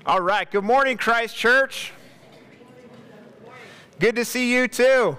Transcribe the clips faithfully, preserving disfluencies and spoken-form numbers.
All right. Good morning, Christ Church. Good to see you too.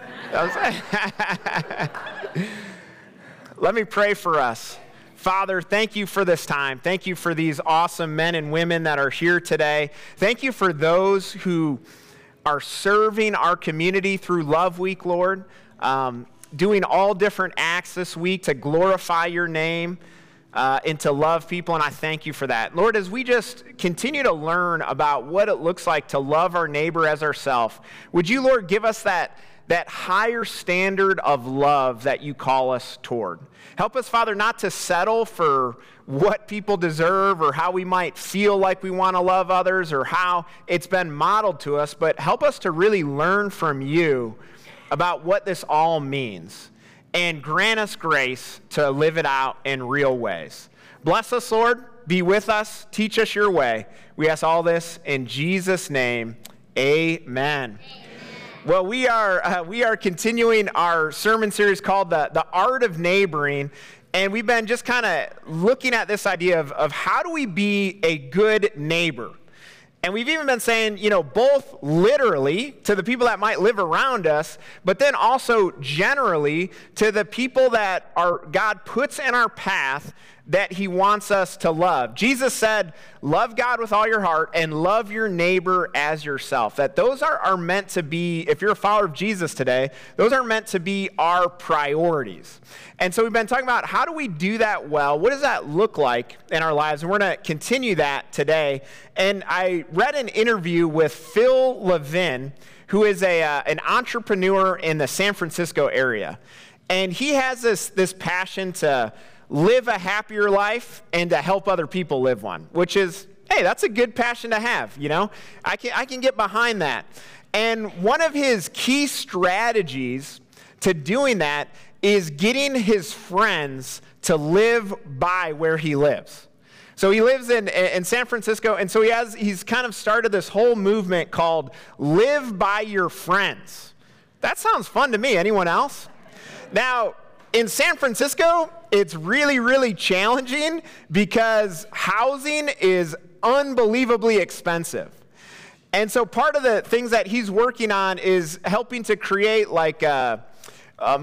Let me pray for us. Father, thank you for this time. Thank you for these awesome men and women that are here today. Thank you for those who are serving our community through Love Week, Lord, um, doing all different acts this week to glorify your name. Uh, and to love people, and I thank you for that. Lord, as we just continue to learn about what it looks like to love our neighbor as ourselves, would you, Lord, give us that, that higher standard of love that you call us toward. Help us, Father, not to settle for what people deserve or how we might feel like we want to love others or how it's been modeled to us, but help us to really learn from you about what this all means. And grant us grace to live it out in real ways. Bless us, Lord. Be with us. Teach us your way. We ask all this in Jesus' name. Amen. Amen. Well, we are uh, we are continuing our sermon series called the, the Art of Neighboring. And we've been just kind of looking at this idea of, of how do we be a good neighbor? And we've even been saying, you know, both literally to the people that might live around us, but then also generally to the people that our God puts in our path that he wants us to love. Jesus said, love God with all your heart and love your neighbor as yourself. That those are, are meant to be, if you're a follower of Jesus today, those are meant to be our priorities. And so we've been talking about how do we do that well? What does that look like in our lives? And we're going to continue that today. And I read an interview with Phil Levin, who is a uh, an entrepreneur in the San Francisco area. And he has this, this passion to live a happier life and to help other people live one, which is, hey, that's a good passion to have, you know? I can, I can get behind that. And one of his key strategies to doing that is getting his friends to live by where he lives. So he lives in, in San Francisco, and so he has he's kind of started this whole movement called Live by Your Friends. That sounds fun to me. Anyone else? Now, in San Francisco, it's really, really challenging because housing is unbelievably expensive. And so part of the things that he's working on is helping to create like a, a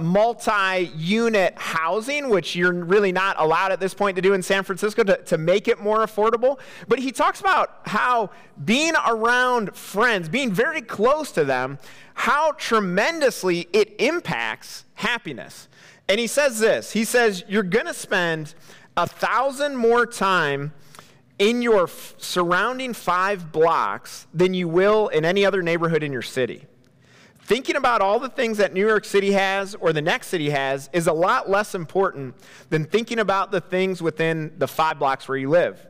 multi-unit housing, which you're really not allowed at this point to do in San Francisco to, to make it more affordable. But he talks about how being around friends, being very close to them, how tremendously it impacts happiness. And he says this, he says, you're going to spend a thousand more time in your f- surrounding five blocks than you will in any other neighborhood in your city. Thinking about all the things that New York City has or the next city has is a lot less important than thinking about the things within the five blocks where you live.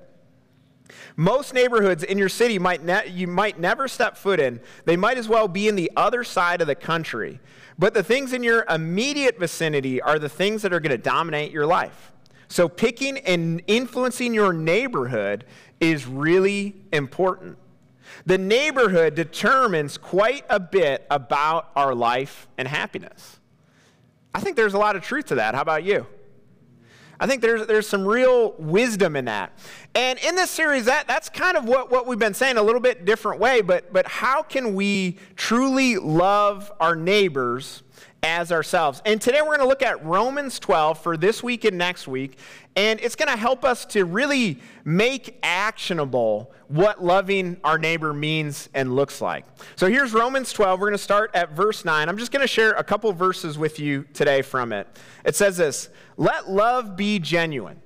Most neighborhoods in your city might ne- you might never step foot in. They might as well be in the other side of the country. But the things in your immediate vicinity are the things that are going to dominate your life. So picking and influencing your neighborhood is really important. The neighborhood determines quite a bit about our life and happiness. I think there's a lot of truth to that. How about you? I think there's there's some real wisdom in that. And in this series, that, that's kind of what, what we've been saying a little bit different way, but, but how can we truly love our neighbors as ourselves? And today we're going to look at Romans twelve for this week and next week, and it's going to help us to really make actionable what loving our neighbor means and looks like. So here's Romans twelve. We're going to start at verse nine. I'm just going to share a couple verses with you today from it. It says this, let love be genuine.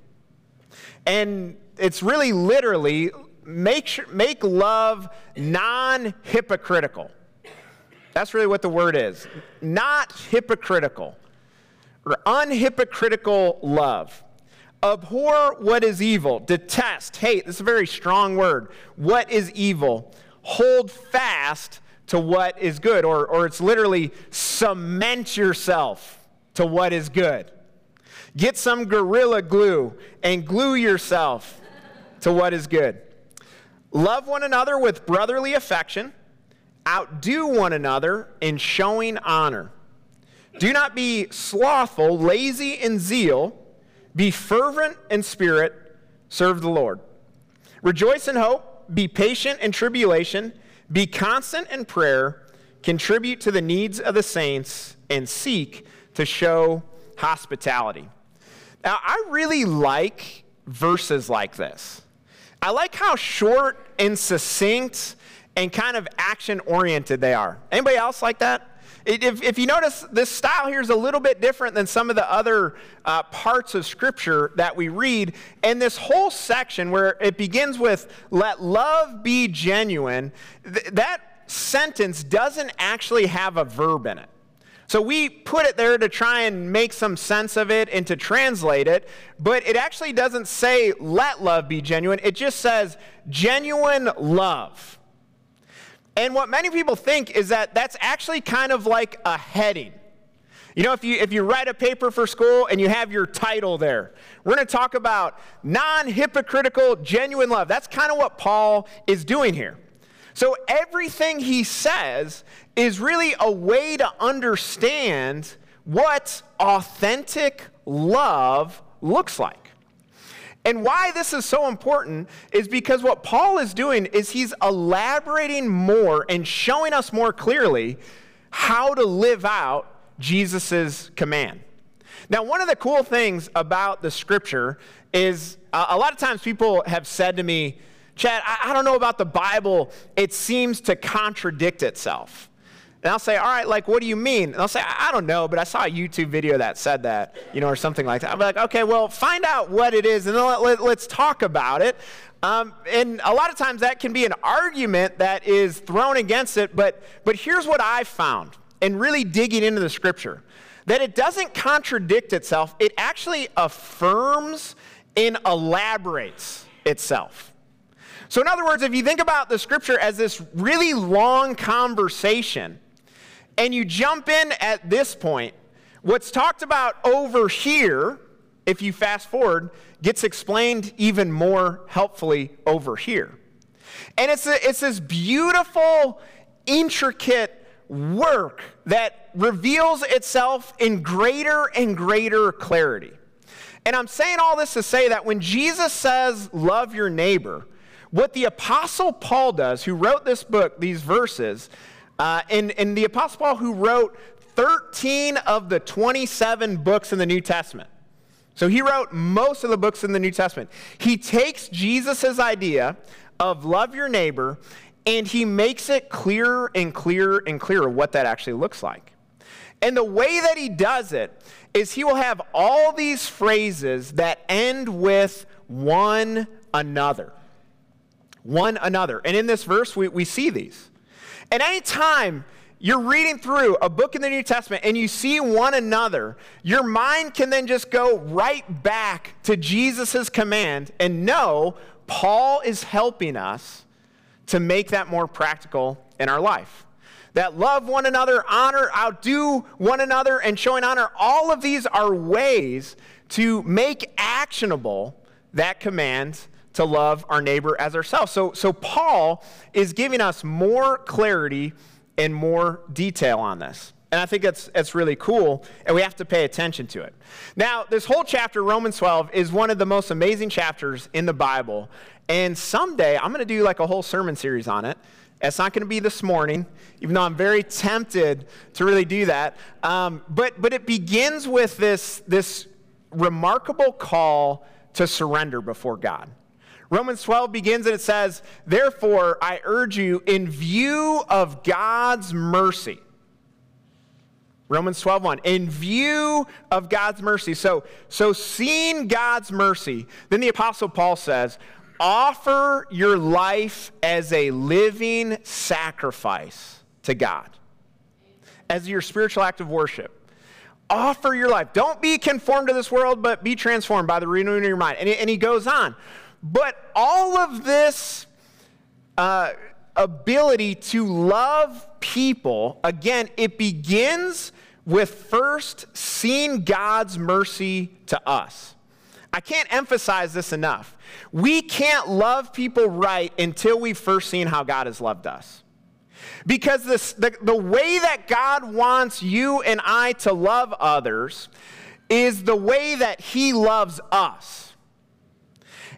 And it's really literally make sure, make love non-hypocritical. That's really what the word is. Not hypocritical or unhypocritical love. Abhor what is evil. Detest, hate. This is a very strong word. What is evil? Hold fast to what is good. Or, or it's literally cement yourself to what is good. Get some Gorilla Glue and glue yourself to what is good. Love one another with brotherly affection. Outdo one another in showing honor. Do not be slothful, lazy in zeal. Be fervent in spirit. Serve the Lord. Rejoice in hope. be patient in tribulation, be constant in prayer, contribute to the needs of the saints, and seek to show hospitality. Now, I really like verses like this. I like how short and succinct and kind of action-oriented they are. Anybody else like that? If, if you notice, this style here is a little bit different than some of the other uh, parts of Scripture that we read. And this whole section where it begins with, let love be genuine, th- that sentence doesn't actually have a verb in it. So we put it there to try and make some sense of it and to translate it, but it actually doesn't say, let love be genuine. It just says, genuine love. And what many people think is that that's actually kind of like a heading. You know, if you if you write a paper for school and you have your title there, we're going to talk about non-hypocritical, genuine love. That's kind of what Paul is doing here. So everything he says is really a way to understand what authentic love looks like. And why this is so important is because what Paul is doing is he's elaborating more and showing us more clearly how to live out Jesus' command. Now, one of the cool things about the Scripture is uh, a lot of times people have said to me, Chad, I, I don't know about the Bible. It seems to contradict itself. And I'll say, all right, like, what do you mean? And they'll say, I don't know, but I saw a YouTube video that said that, you know, or something like that. I'll be like, okay, well, find out what it is, and then let, let, let's talk about it. Um, and a lot of times that can be an argument that is thrown against it, but, but here's what I've found in really digging into the Scripture, that it doesn't contradict itself. It actually affirms and elaborates itself. So in other words, if you think about the Scripture as this really long conversation, and you jump in at this point, what's talked about over here, if you fast forward, gets explained even more helpfully over here. And it's, a, it's this beautiful, intricate work that reveals itself in greater and greater clarity. And I'm saying all this to say that when Jesus says, love your neighbor, what the Apostle Paul does, who wrote this book, these verses, Uh, and, and the Apostle Paul, who wrote thirteen of the twenty-seven books in the New Testament. So he wrote most of the books in the New Testament. He takes Jesus' idea of love your neighbor, and he makes it clearer and clearer and clearer what that actually looks like. And the way that he does it is he will have all these phrases that end with one another. One another. And in this verse, we, we see these. And any time you're reading through a book in the New Testament and you see one another, your mind can then just go right back to Jesus' command and know Paul is helping us to make that more practical in our life. That love one another, honor, outdo one another, and showing honor, all of these are ways to make actionable that command to love our neighbor as ourselves. So, so Paul is giving us more clarity and more detail on this. And I think that's, that's really cool, and we have to pay attention to it. Now, this whole chapter, Romans twelve, is one of the most amazing chapters in the Bible. And someday, I'm going to do like a whole sermon series on it. It's not going to be this morning, even though I'm very tempted to really do that. Um, but, but it begins with this, this remarkable call to surrender before God. Romans twelve begins and it says, therefore, I urge you in view of God's mercy. Romans twelve one, in view of God's mercy. So, so seeing God's mercy, then the Apostle Paul says, offer your life as a living sacrifice to God, as your spiritual act of worship. Offer your life. Don't be conformed to this world, but be transformed by the renewing of your mind. And he, and he goes on. But all of this uh, ability to love people, again, it begins with first seeing God's mercy to us. I can't emphasize this enough. We can't love people right until we've first seen how God has loved us. Because this, the, the way that God wants you and I to love others is the way that he loves us.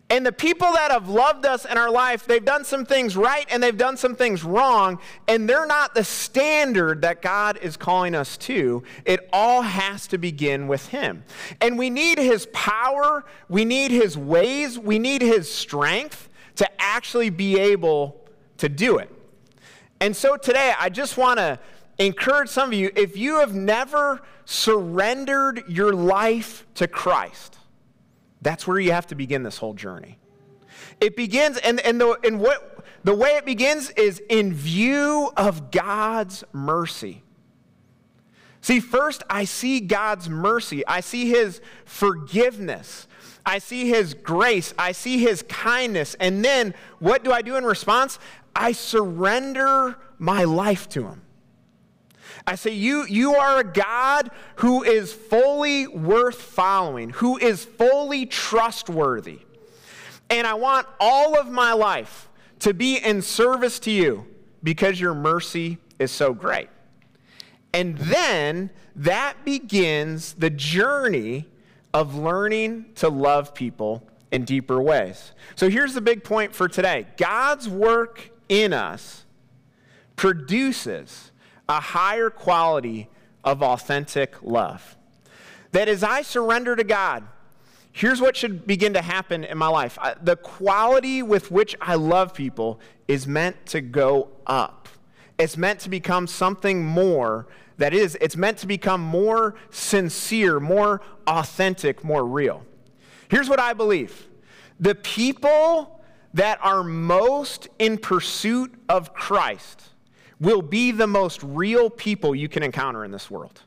And the people that have loved us in our life, they've done some things right and they've done some things wrong, and they're not the standard that God is calling us to. It all has to begin with him. And we need his power, we need his ways, we need his strength to actually be able to do it. And so today, I just want to encourage some of you, if you have never surrendered your life to Christ, that's where you have to begin this whole journey. It begins, and, and, the, and what, the way it begins is in view of God's mercy. See, first, I see God's mercy. I see his forgiveness. I see his grace. I see his kindness. And then, what do I do in response? I surrender my life to him. I say, you, you are a God who is fully worth following, who is fully trustworthy. And I want all of my life to be in service to you because your mercy is so great. And then that begins the journey of learning to love people in deeper ways. So here's the big point for today. God's work in us produces a higher quality of authentic love. That as I surrender to God, here's what should begin to happen in my life. I, the quality with which I love people is meant to go up. It's meant to become something more that is, it's meant to become more sincere, more authentic, more real. Here's what I believe. The people that are most in pursuit of Christ will be the most real people you can encounter in this world.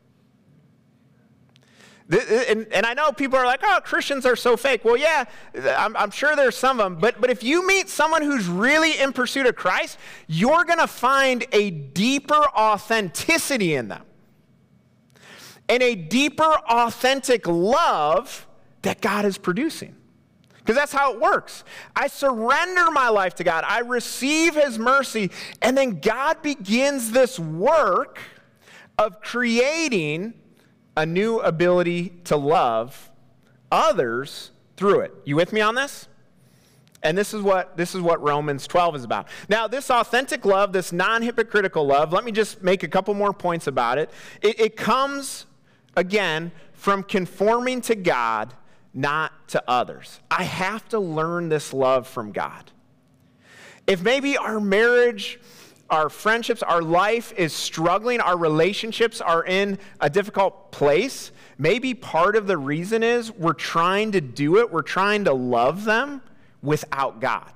And, and I know people are like, oh, Christians are so fake. Well, yeah, I'm, I'm sure there's some of them. But, but if you meet someone who's really in pursuit of Christ, you're going to find a deeper authenticity in them. And a deeper authentic love that God is producing. Because that's how it works. I surrender my life to God. I receive his mercy. And then God begins this work of creating a new ability to love others through it. You with me on this? And this is what this is what Romans twelve is about. Now, this authentic love, this non-hypocritical love, let me just make a couple more points about it. It, it comes, again, from conforming to God, not to others. I have to learn this love from God. If maybe our marriage, our friendships, our life is struggling, our relationships are in a difficult place, maybe part of the reason is we're trying to do it, we're trying to love them without God.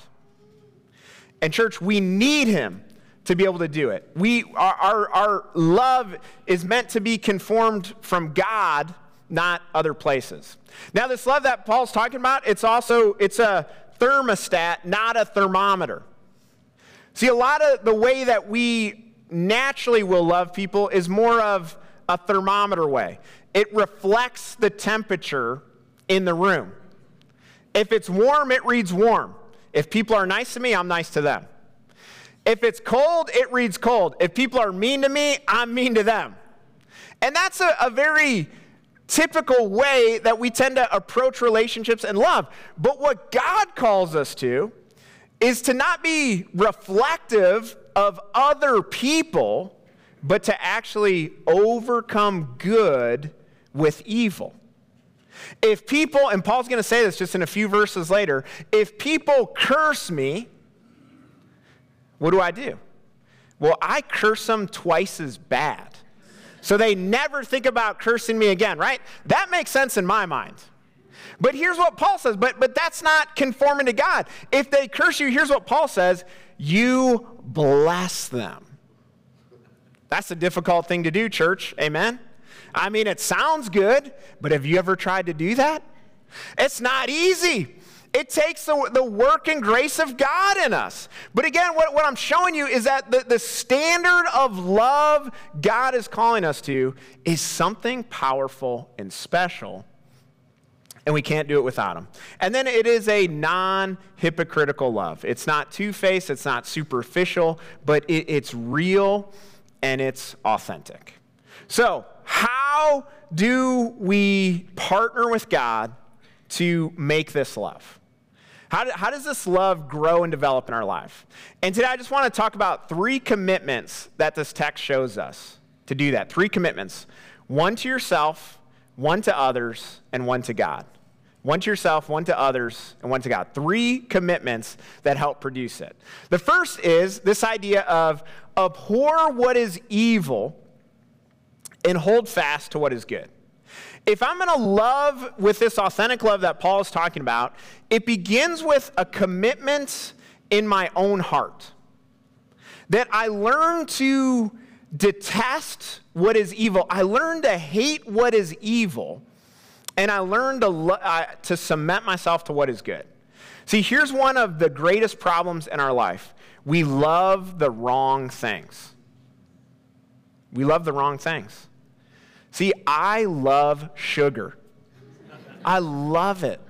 And church, we need him to be able to do it. We, our, our, our love is meant to be conformed from God, not other places. Now, this love that Paul's talking about, it's also, it's a thermostat, not a thermometer. See, a lot of the way that we naturally will love people is more of a thermometer way. It reflects the temperature in the room. If it's warm, it reads warm. If people are nice to me, I'm nice to them. If it's cold, it reads cold. If people are mean to me, I'm mean to them. And that's a, a very typical way that we tend to approach relationships and love. But what God calls us to is to not be reflective of other people, but to actually overcome good with evil. If people, and Paul's going to say this just in a few verses later, if people curse me, what do I do? Well, I curse them twice as bad. So they never think about cursing me again, right? That makes sense in my mind. But here's what Paul says, but, but that's not conforming to God. If they curse you, here's what Paul says, you bless them. That's a difficult thing to do, church, amen? I mean, it sounds good, but have you ever tried to do that? It's not easy. It takes the, the work and grace of God in us. But again, what, what I'm showing you is that the, the standard of love God is calling us to is something powerful and special, and we can't do it without him. And then it is a non-hypocritical love. It's not two-faced, it's not superficial, but it, it's real and it's authentic. So, how do we partner with God to make this love? How, do, how does this love grow and develop in our life? And today I just want to talk about three commitments that this text shows us to do that. Three commitments. One to yourself, one to others, and one to God. One to yourself, one to others, and one to God. Three commitments that help produce it. The first is this idea of abhor what is evil and hold fast to what is good. If I'm going to love with this authentic love that Paul is talking about, it begins with a commitment in my own heart. That I learn to detest what is evil. I learn to hate what is evil. And I learned to, uh, to cement myself to what is good. See, here's one of the greatest problems in our life. We love the wrong things. We love the wrong things. See, I love sugar. I love it.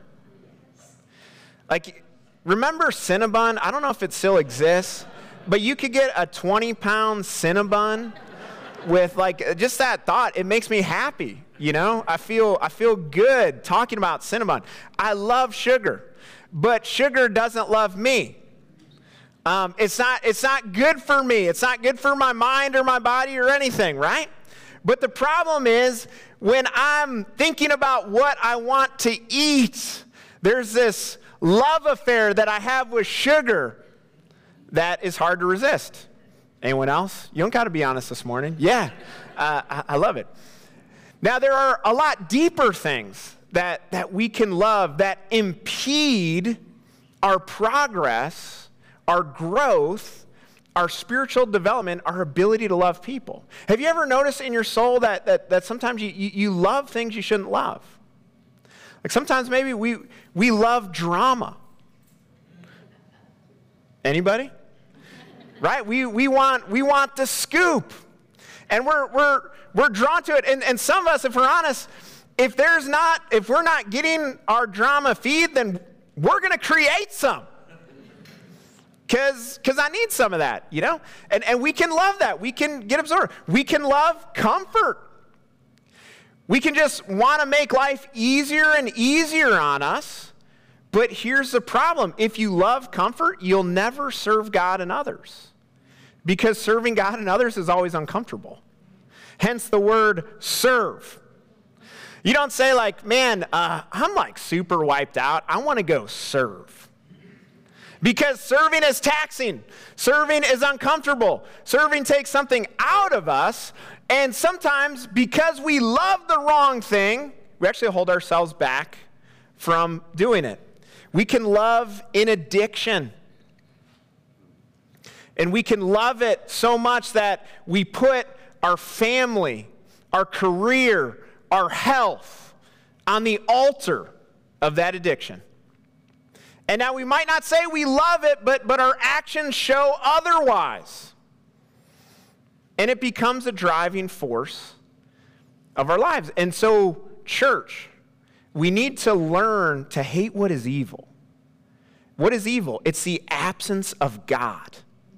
Like, remember Cinnabon? I don't know if it still exists, but you could get a twenty pound Cinnabon with, like, just that thought. It makes me happy. You know, I feel I feel good talking about Cinnabon. I love sugar, but sugar doesn't love me. Um, it's not it's not good for me. It's not good for my mind or my body or anything, right? But the problem is when I'm thinking about what I want to eat, there's this love affair that I have with sugar that is hard to resist. Anyone else? You don't got to be honest this morning. Yeah, uh, I, I love it. Now, there are a lot deeper things that, that we can love that impede our progress, our growth, our spiritual development, our ability to love people. Have you ever noticed in your soul that, that, that sometimes you, you, you love things you shouldn't love? Like sometimes maybe we, we love drama. Anybody? Right? We, we, want, we want the scoop. And we're, we're, we're drawn to it. And, and some of us, if we're honest, if there's not, if we're not getting our drama feed, then we're going to create some. Because because I need some of that, you know? And, and we can love that. We can get absorbed. We can love comfort. We can just want to make life easier and easier on us. But here's the problem. If you love comfort, you'll never serve God and others. Because serving God and others is always uncomfortable. Hence the word serve. You don't say like, man, uh, I'm like super wiped out. I want to go serve. Because serving is taxing. Serving is uncomfortable. Serving takes something out of us. And sometimes because we love the wrong thing, we actually hold ourselves back from doing it. We can love in addiction. And we can love it so much that we put our family, our career, our health on the altar of that addiction. And now we might not say we love it, but, but our actions show otherwise. And it becomes a driving force of our lives. And so, church, we need to learn to hate what is evil. What is evil? It's the absence of God.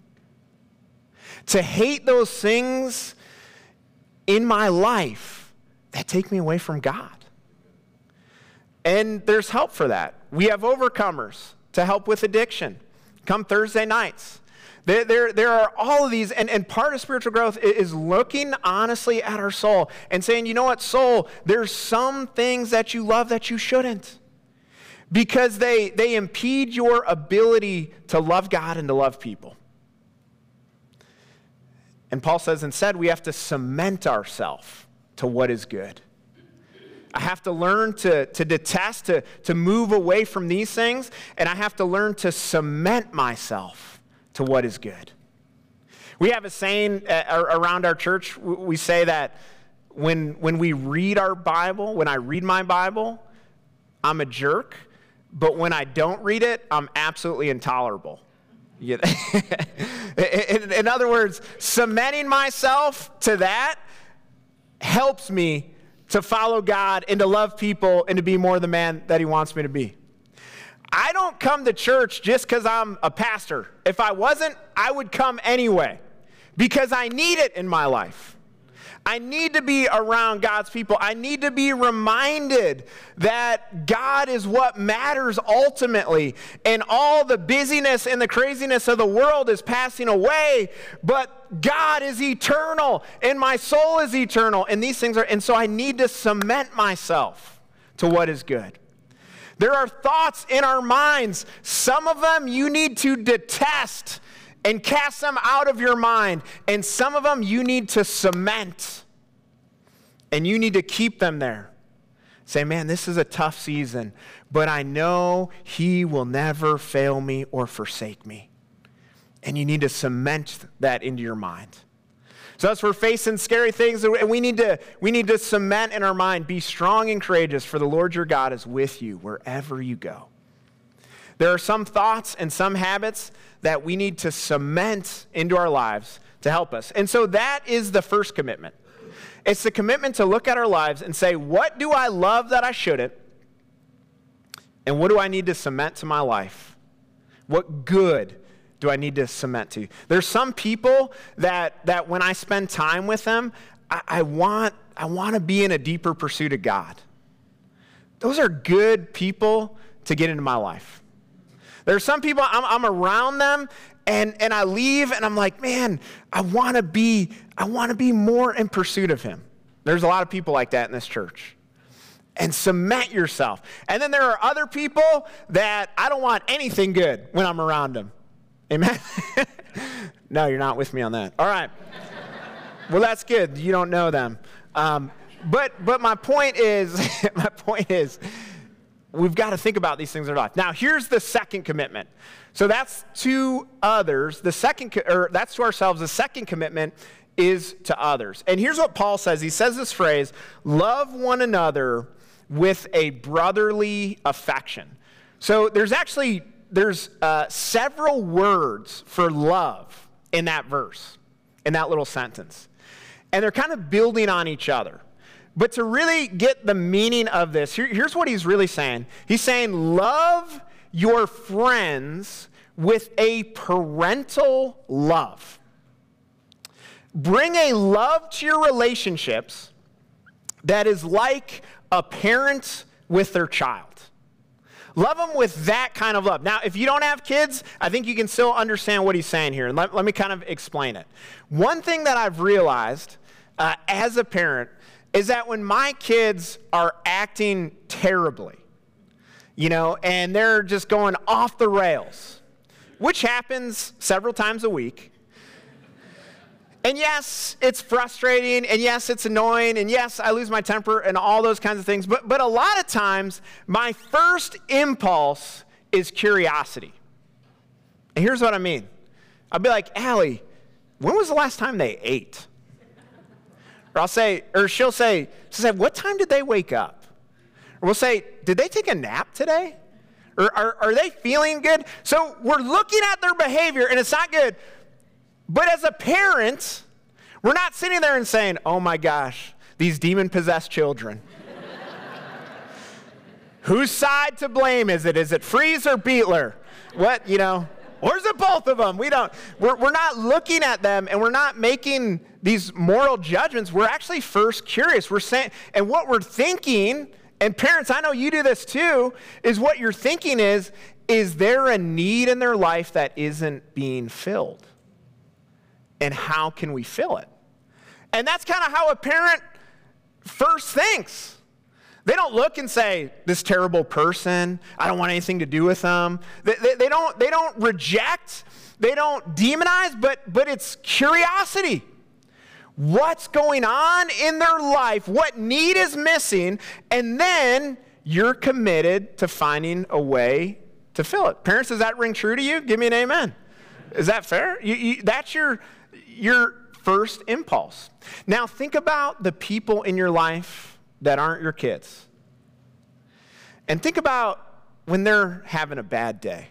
To hate those things in my life that take me away from God. And there's help for that. We have overcomers to help with addiction. Come Thursday nights. There, there, there are all of these, and, and part of spiritual growth is looking honestly at our soul and saying, you know what, soul, there's some things that you love that you shouldn't. Because they, they impede your ability to love God and to love people. And Paul says instead we have to cement ourselves to what is good. I have to learn to, to detest, to, to move away from these things, and I have to learn to cement myself to what is good. We have a saying uh, around our church. We say that when, when we read our Bible, when I read my Bible, I'm a jerk, but when I don't read it, I'm absolutely intolerable. Yeah. in, in other words, cementing myself to that helps me to follow God and to love people and to be more the man that he wants me to be. I don't come to church just because I'm a pastor. If I wasn't, I would come anyway because I need it in my life. I need to be around God's people. I need to be reminded that God is what matters ultimately. And all the busyness and the craziness of the world is passing away, but God is eternal and my soul is eternal. And these things are, and so I need to cement myself to what is good. There are thoughts in our minds. Some of them you need to detest and cast them out of your mind. And some of them you need to cement. And you need to keep them there. Say, man, this is a tough season, but I know He will never fail me or forsake me. And you need to cement that into your mind. So as we're facing scary things, and we need to we need to cement in our mind, be strong and courageous, for the Lord your God is with you wherever you go. There are some thoughts and some habits that we need to cement into our lives to help us. And so that is the first commitment. It's the commitment to look at our lives and say, what do I love that I shouldn't? And what do I need to cement to my life? What good do I need to cement to? There's some people that that when I spend time with them, I, I want I want to be in a deeper pursuit of God. Those are good people to get into my life. There are some people I'm, I'm around them, and and I leave, and I'm like, man, I want to be I want to be more in pursuit of Him. There's a lot of people like that in this church. And cement yourself. And then there are other people that I don't want anything good when I'm around them. Amen? No, you're not with me on that. All right. Well, that's good. You don't know them. Um, but but my point is, my point is, we've got to think about these things in our life. Now, here's the second commitment. So that's to others. The second, or that's to ourselves. The second commitment is to others. And here's what Paul says. He says this phrase, love one another with a brotherly affection. So there's actually There's uh, several words for love in that verse, in that little sentence. And they're kind of building on each other. But to really get the meaning of this, here, here's what he's really saying. He's saying, love your friends with a parental love. Bring a love to your relationships that is like a parent with their child. Love them with that kind of love. Now, if you don't have kids, I think you can still understand what he's saying here. And let, let me kind of explain it. One thing that I've realized uh, as a parent is that when my kids are acting terribly, you know, and they're just going off the rails, which happens several times a week. And yes, it's frustrating, and yes, it's annoying, and yes, I lose my temper, and all those kinds of things. But, but a lot of times, my first impulse is curiosity. And here's what I mean. I'll be like, Allie, when was the last time they ate? Or I'll say, or she'll say, she'll say, what time did they wake up? Or we'll say, did they take a nap today? Or are, are they feeling good? So we're looking at their behavior, and it's not good. But as a parent, we're not sitting there and saying, oh my gosh, these demon-possessed children. Whose side to blame is it? Is it Freeze or Beetler? What, you know, or is it both of them? We don't, we're, we're not looking at them, and we're not making these moral judgments. We're actually first curious. We're saying, and what we're thinking, and parents, I know you do this too, is what you're thinking is, is there a need in their life that isn't being filled? And how can we fill it? And that's kind of how a parent first thinks. They don't look and say, this terrible person, I don't want anything to do with them. They, they, they, don't, they don't reject, they don't demonize, but, but it's curiosity. What's going on in their life? What need is missing? And then you're committed to finding a way to fill it. Parents, does that ring true to you? Give me an amen. Is that fair? You, you, that's your, your first impulse. Now think about the people in your life that aren't your kids. And think about when they're having a bad day.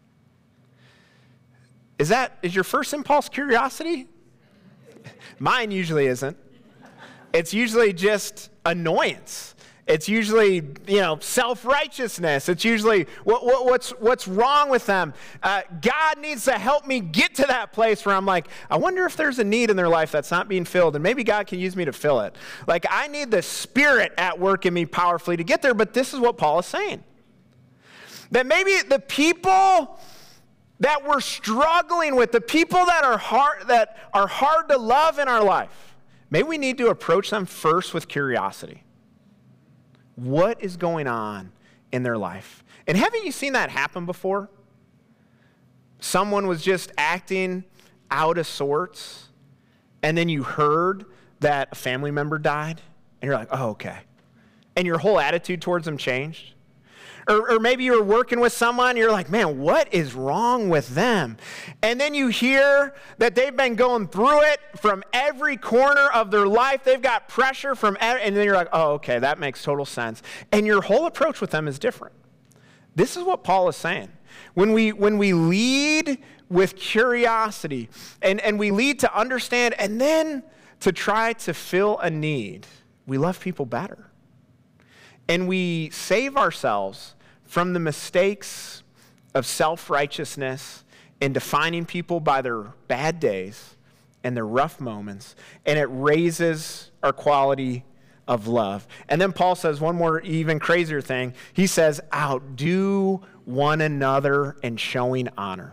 Is that, is your first impulse curiosity? Mine usually isn't. It's usually just annoyance. It's usually, you know, self-righteousness. It's usually what, what, what's what's wrong with them. Uh, God needs to help me get to that place where I'm like, I wonder if there's a need in their life that's not being filled, and maybe God can use me to fill it. Like, I need the Spirit at work in me powerfully to get there, but this is what Paul is saying. That maybe the people that we're struggling with, the people that are hard, that are hard to love in our life, maybe we need to approach them first with curiosity. What is going on in their life? And haven't you seen that happen before? Someone was just acting out of sorts, and then you heard that a family member died, and you're like, oh, okay. And your whole attitude towards them changed. Or, or maybe you were working with someone, and you're like, man, what is wrong with them? And then you hear that they've been going through it from every corner of their life. They've got pressure from, every, and then you're like, oh, okay, that makes total sense. And your whole approach with them is different. This is what Paul is saying. When we, when we lead with curiosity, and, and we lead to understand, and then to try to fill a need, we love people better. And we save ourselves from the mistakes of self-righteousness and defining people by their bad days and their rough moments, and it raises our quality of love. And then Paul says one more even crazier thing. He says, outdo one another in showing honor.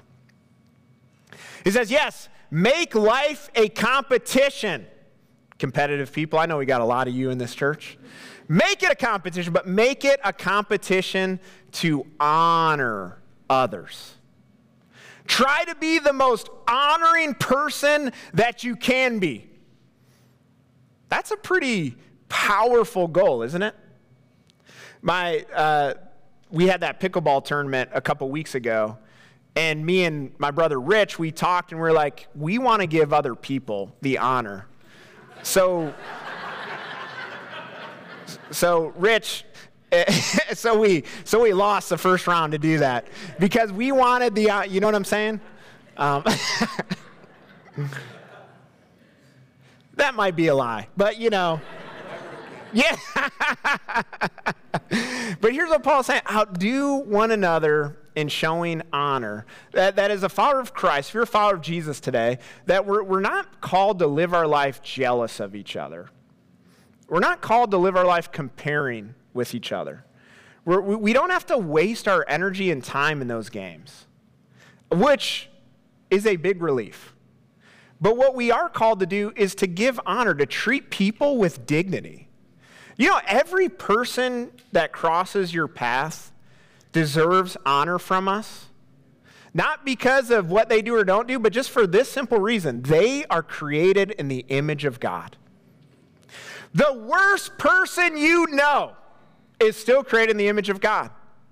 He says, yes, make life a competition. Competitive people, I know we got a lot of you in this church. Make it a competition, but make it a competition to honor others. Try to be the most honoring person that you can be. That's a pretty powerful goal, isn't it? My, uh, we had that pickleball tournament a couple weeks ago, and me and my brother Rich, we talked, and we we're like, we want to give other people the honor. So... So Rich, so we so we lost the first round to do that because we wanted the, uh, you know what I'm saying? Um, that might be a lie, but you know, yeah. But here's what Paul's saying: outdo one another in showing honor. That that is a follower of Christ. If you're a follower of Jesus today, that we're we're not called to live our life jealous of each other. We're not called to live our life comparing with each other. We're, we don't have to waste our energy and time in those games, which is a big relief. But what we are called to do is to give honor, to treat people with dignity. You know, every person that crosses your path deserves honor from us. Not because of what they do or don't do, but just for this simple reason. They are created in the image of God. The worst person you know is still created in the image of God.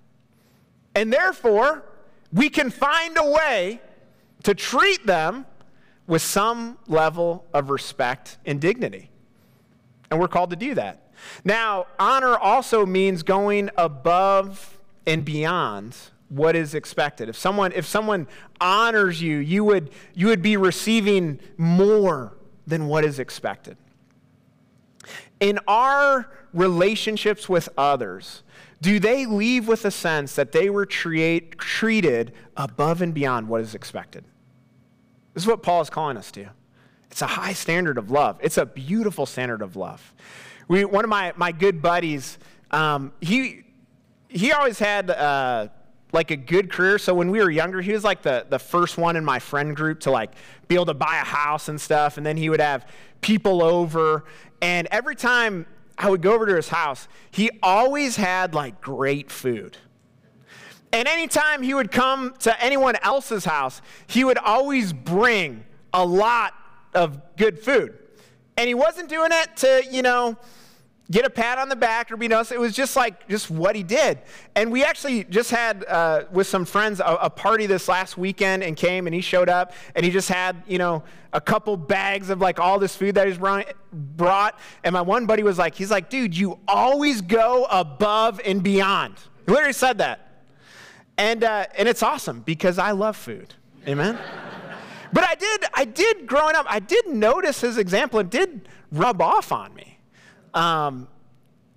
And therefore, we can find a way to treat them with some level of respect and dignity. And we're called to do that. Now, honor also means going above and beyond what is expected. If someone, if someone honors you, you would, you would be receiving more than what is expected. In our relationships with others, do they leave with a sense that they were treat, treated above and beyond what is expected? This is what Paul is calling us to. It's a high standard of love. It's a beautiful standard of love. We, one of my, my good buddies, um, he, he always had uh, like a good career. So when we were younger, he was like the, the first one in my friend group to like be able to buy a house and stuff. And then he would have people over. And every time I would go over to his house, he always had like great food. And anytime he would come to anyone else's house, he would always bring a lot of good food. And he wasn't doing it to, you know, get a pat on the back or be nice. It was just like, just what he did. And we actually just had, uh, with some friends, a, a party this last weekend, and came and he showed up and he just had, you know, a couple bags of like all this food that he's brought. And my one buddy was like, he's like, dude, you always go above and beyond. He literally said that. And, uh, and it's awesome because I love food. Amen. But I did, I did growing up, I did notice his example. It did rub off on me. Um,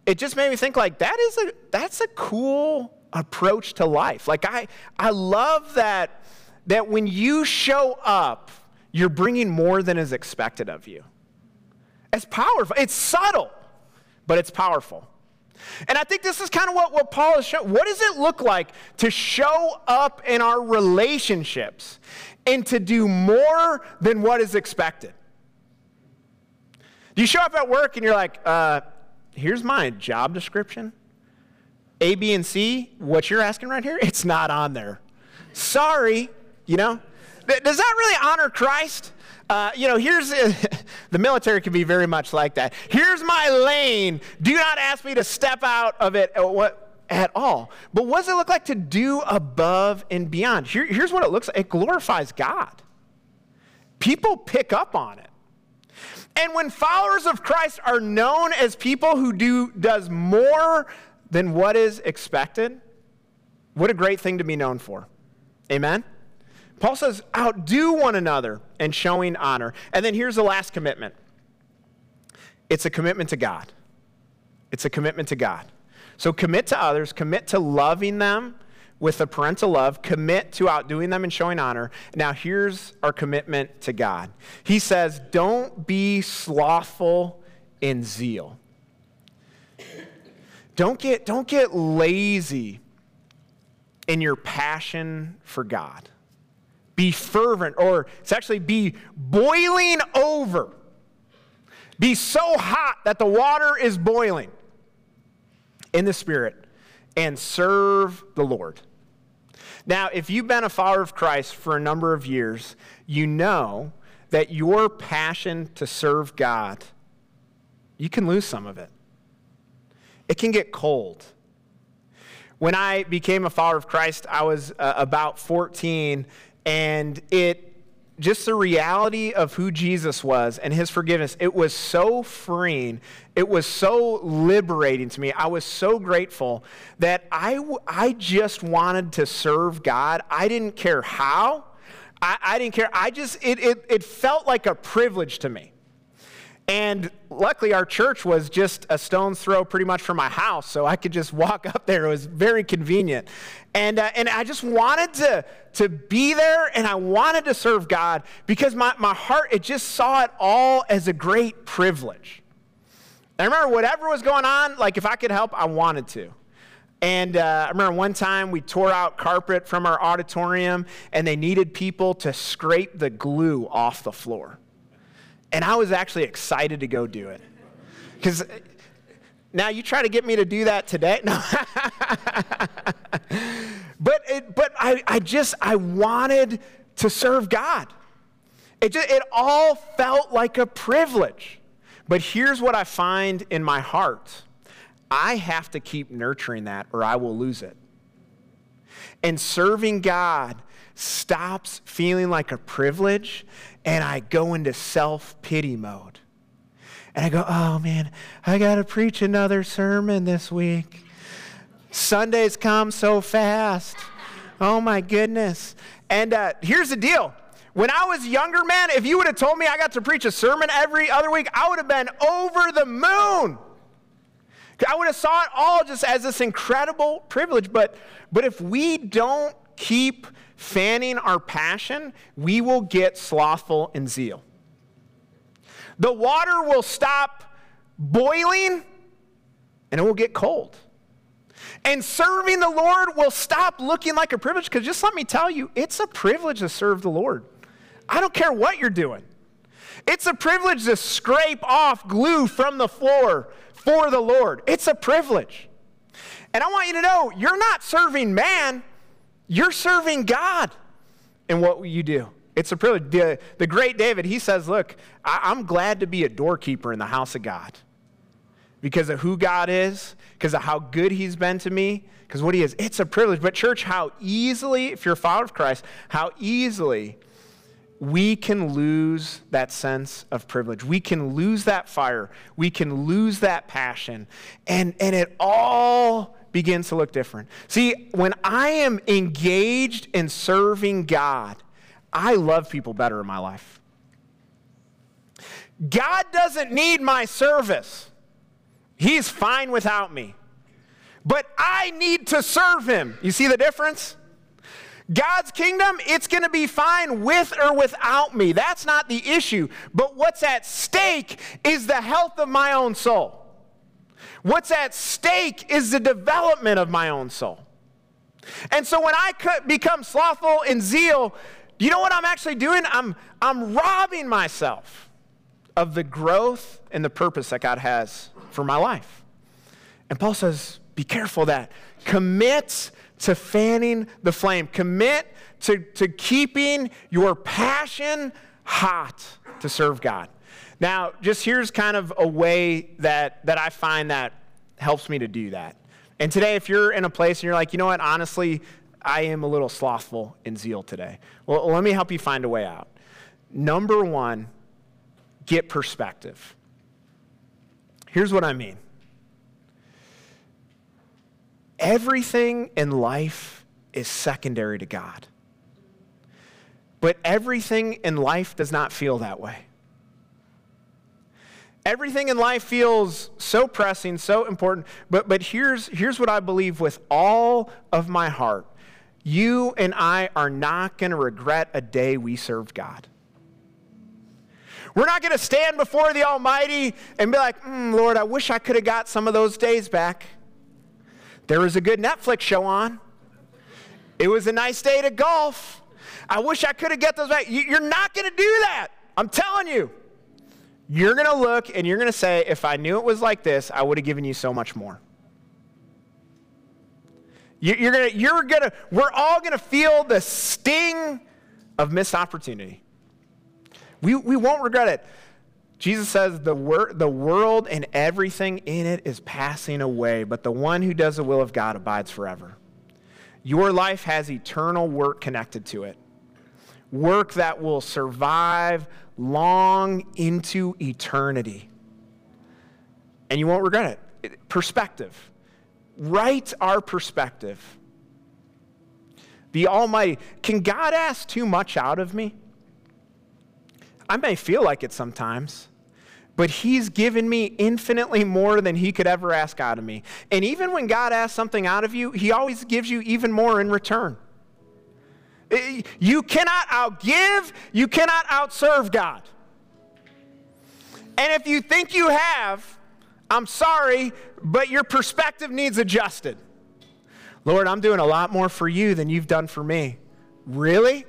it just made me think like that is a that's a cool approach to life. Like I I love that that when you show up, you're bringing more than is expected of you. It's powerful. It's subtle, but it's powerful. And I think this is kind of what, what Paul is showing. What does it look like to show up in our relationships and to do more than what is expected? Do you show up at work and you're like, uh, here's my job description. A, B, and C, what you're asking right here, it's not on there. Sorry, you know? Does that really honor Christ? Uh, you know, here's, uh, the military can be very much like that. Here's my lane. Do not ask me to step out of it at all. But what does it look like to do above and beyond? Here, here's what it looks like. It glorifies God. People pick up on it. And when followers of Christ are known as people who do does more than what is expected, what a great thing to be known for. Amen? Paul says, outdo one another in showing honor. And then here's the last commitment. It's a commitment to God. It's a commitment to God. So commit to others, commit to loving them with a parental love, commit to outdoing them and showing honor. Now here's our commitment to God. He says, don't be slothful in zeal. Don't get, don't get lazy in your passion for God. Be fervent, or it's actually be boiling over. Be so hot that the water is boiling in the Spirit, and serve the Lord. Now, if you've been a follower of Christ for a number of years, you know that your passion to serve God, you can lose some of it. It can get cold. When I became a follower of Christ, I was uh, about fourteen, and it, just the reality of who Jesus was and his forgiveness, it was so freeing. It was so liberating to me. I was so grateful that I, I just wanted to serve God. I didn't care how. I, I didn't care. I just, it, it, it felt like a privilege to me. And luckily, our church was just a stone's throw pretty much from my house, so I could just walk up there. It was very convenient. And uh, and I just wanted to, to be there, and I wanted to serve God because my, my heart, it just saw it all as a great privilege. I remember whatever was going on, like if I could help, I wanted to. And uh, I remember one time we tore out carpet from our auditorium, and they needed people to scrape the glue off the floor. And I was actually excited to go do it. Because now you try to get me to do that today? No. but it, but I, I just, I wanted to serve God. It, just, it all felt like a privilege. But here's what I find in my heart. I have to keep nurturing that or I will lose it. And serving God stops feeling like a privilege, and I go into self-pity mode. And I go, oh man, I got to preach another sermon this week. Sundays come so fast. Oh my goodness. And uh, here's the deal. When I was younger, man, if you would have told me I got to preach a sermon every other week, I would have been over the moon. I would have saw it all just as this incredible privilege. But, but if we don't keep fanning our passion, we will get slothful in zeal. The water will stop boiling, and it will get cold. And serving the Lord will stop looking like a privilege, because just let me tell you, it's a privilege to serve the Lord. I don't care what you're doing. It's a privilege to scrape off glue from the floor for the Lord. It's a privilege. And I want you to know, you're not serving man, you're serving God in what you do. It's a privilege. The, the great David, he says, look, I, I'm glad to be a doorkeeper in the house of God because of who God is, because of how good he's been to me, because what he is. It's a privilege. But church, how easily, if you're a follower of Christ, how easily we can lose that sense of privilege. We can lose that fire. We can lose that passion. And, and it all begins to look different. See, when I am engaged in serving God, I love people better in my life. God doesn't need my service. He's fine without me. But I need to serve him. You see the difference? God's kingdom, it's going to be fine with or without me. That's not the issue. But what's at stake is the health of my own soul. What's at stake is the development of my own soul. And so when I become slothful in zeal, you know what I'm actually doing? I'm, I'm robbing myself of the growth and the purpose that God has for my life. And Paul says, be careful of that. Commit to fanning the flame. Commit to, to keeping your passion hot to serve God. Now, just here's kind of a way that, that I find that helps me to do that. And today, if you're in a place and you're like, you know what, honestly, I am a little slothful in zeal today. Well, let me help you find a way out. Number one, get perspective. Here's what I mean. Everything in life is secondary to God. But everything in life does not feel that way. Everything in life feels so pressing, so important. But, but here's, here's what I believe with all of my heart. You and I are not going to regret a day we served God. We're not going to stand before the Almighty and be like, mm, Lord, I wish I could have got some of those days back. There was a good Netflix show on. It was a nice day to golf. I wish I could have got those back. You're not going to do that. I'm telling you. You're going to look and you're going to say, if I knew it was like this, I would have given you so much more. You're going to, you're going to, we're all going to feel the sting of missed opportunity. We, we won't regret it. Jesus says the, wor- the world and everything in it is passing away, but the one who does the will of God abides forever. Your life has eternal work connected to it. Work that will survive long into eternity. And you won't regret it. Perspective. Right our perspective. The Almighty. Can God ask too much out of me? I may feel like it sometimes, but he's given me infinitely more than he could ever ask out of me. And even when God asks something out of you, he always gives you even more in return. You cannot outgive, you cannot outserve God. And if you think you have, I'm sorry, but your perspective needs adjusted. Lord, I'm doing a lot more for you than you've done for me. Really?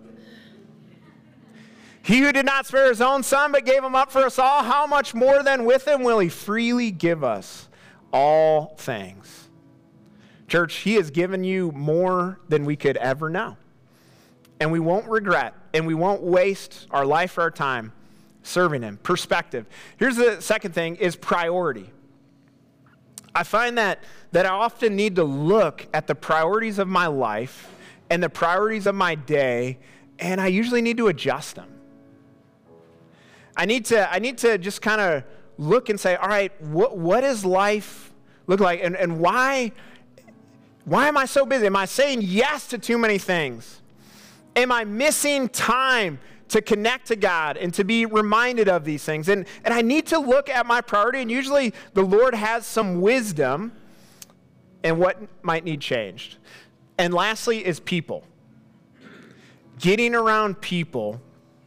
He who did not spare his own son, but gave him up for us all, how much more then with him will he freely give us all things? Church, he has given you more than we could ever know. And we won't regret, and we won't waste our life or our time serving him. Perspective. Here's the second thing, is priority. I find that, that I often need to look at the priorities of my life and the priorities of my day, and I usually need to adjust them. I need to, I need to just kind of look and say, all right, what, what does life look like? And, and why, why am I so busy? Am I saying yes to too many things? Am I missing time to connect to God and to be reminded of these things? And, and I need to look at my priority, and usually the Lord has some wisdom in what might need changed. And lastly is people. Getting around people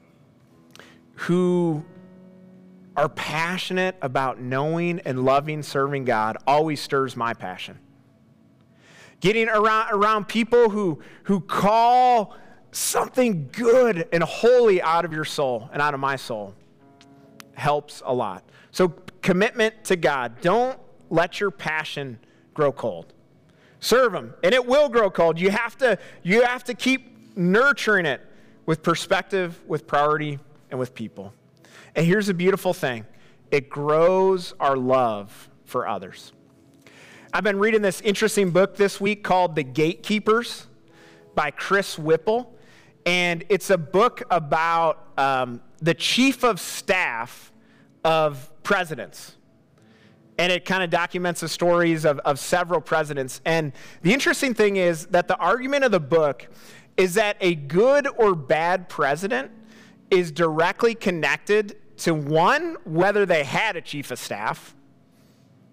who are passionate about knowing and loving serving God always stirs my passion. Getting around, around people who, who call something good and holy out of your soul and out of my soul helps a lot. So commitment to God. Don't let your passion grow cold. Serve him, and it will grow cold. You have to, you have to keep nurturing it with perspective, with priority, and with people. And here's the beautiful thing. It grows our love for others. I've been reading this interesting book this week called The Gatekeepers by Chris Whipple. And it's a book about um, the chief of staff of presidents. And it kind of documents the stories of, of several presidents. And the interesting thing is that the argument of the book is that a good or bad president is directly connected to, one, whether they had a chief of staff,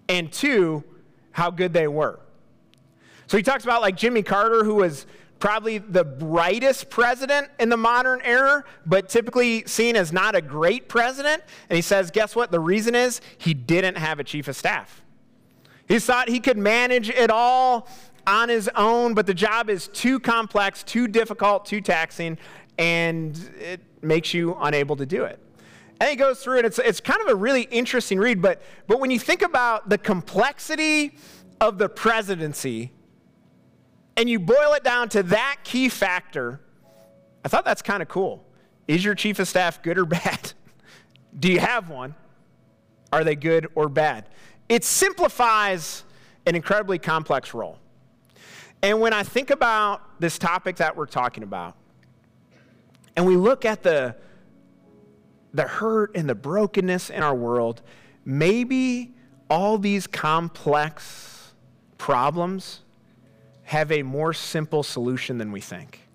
and two, how good they were. So he talks about like Jimmy Carter, who was probably the brightest president in the modern era, but typically seen as not a great president. And he says, guess what? The reason is he didn't have a chief of staff. He thought he could manage it all on his own, but the job is too complex, too difficult, too taxing, and it makes you unable to do it. And he goes through it. It's, it's kind of a really interesting read, but, but when you think about the complexity of the presidency, and you boil it down to that key factor, I thought that's kind of cool. Is your chief of staff good or bad? Do you have one? Are they good or bad? It simplifies an incredibly complex role. And when I think about this topic that we're talking about, and we look at the, the hurt and the brokenness in our world, maybe all these complex problems have a more simple solution than we think.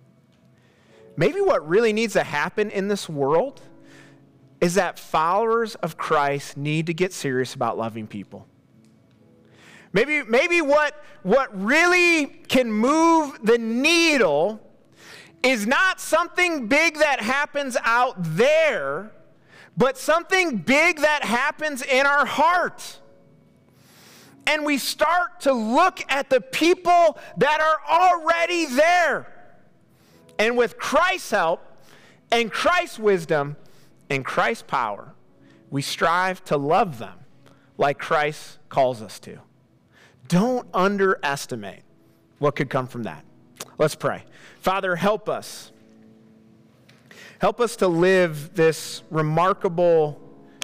Maybe what really needs to happen in this world is that followers of Christ need to get serious about loving people. Maybe, maybe what, what really can move the needle is not something big that happens out there, but something big that happens in our heart. And we start to look at the people that are already there. And with Christ's help and Christ's wisdom and Christ's power, we strive to love them like Christ calls us to. Don't underestimate what could come from that. Let's pray. Father, help us. Help us to live this remarkable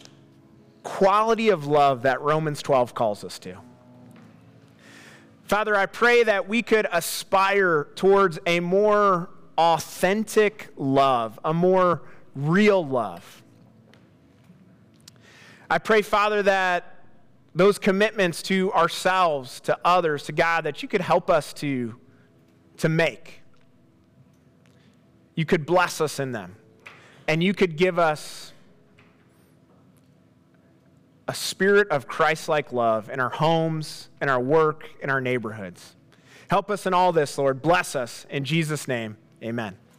quality of love that Romans twelve calls us to. Father, I pray that we could aspire towards a more authentic love, a more real love. I pray, Father, that those commitments to ourselves, to others, to God, that you could help us to, to make. You could bless us in them, and you could give us a spirit of Christ-like love in our homes, in our work, in our neighborhoods. Help us in all this, Lord. Bless us. In Jesus' name, amen.